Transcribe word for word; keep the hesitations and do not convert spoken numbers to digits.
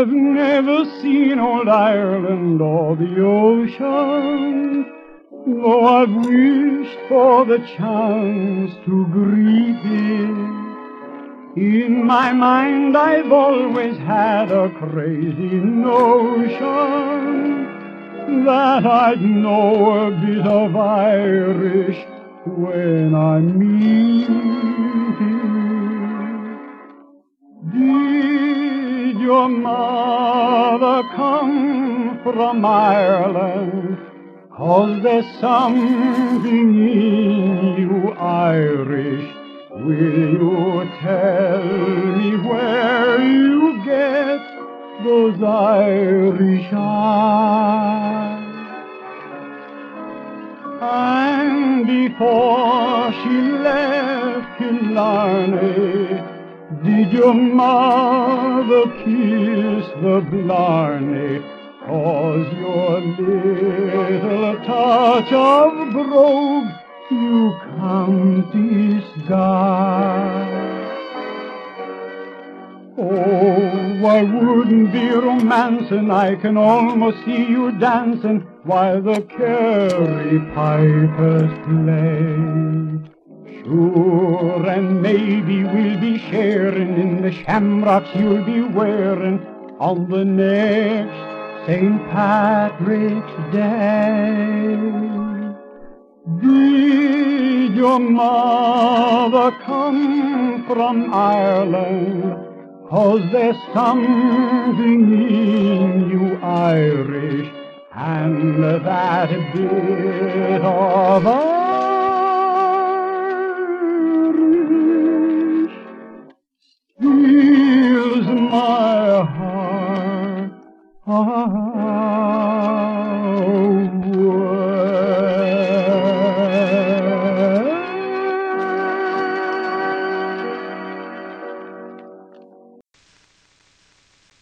I've never seen old Ireland or the ocean, though I've wished for the chance to greet it. In my mind I've always had a crazy notion that I'd know a bit of Irish when I meet it. Did your mother come from Ireland? 'Cause there's something in you Irish. Will you tell me where you get those Irish eyes? And before she left Killarney, did your mother kiss the blarney? 'Cause your little touch of brogue you can't disguise. Oh, I wouldn't be romancing, I can almost see you dancing while the Kerry pipers play. Sure, and maybe we'll be sharing in the shamrocks you'll be wearing on the next Saint Patrick's Day. Did your mother come from Ireland? 'Cause there's something in you Irish, and that bit of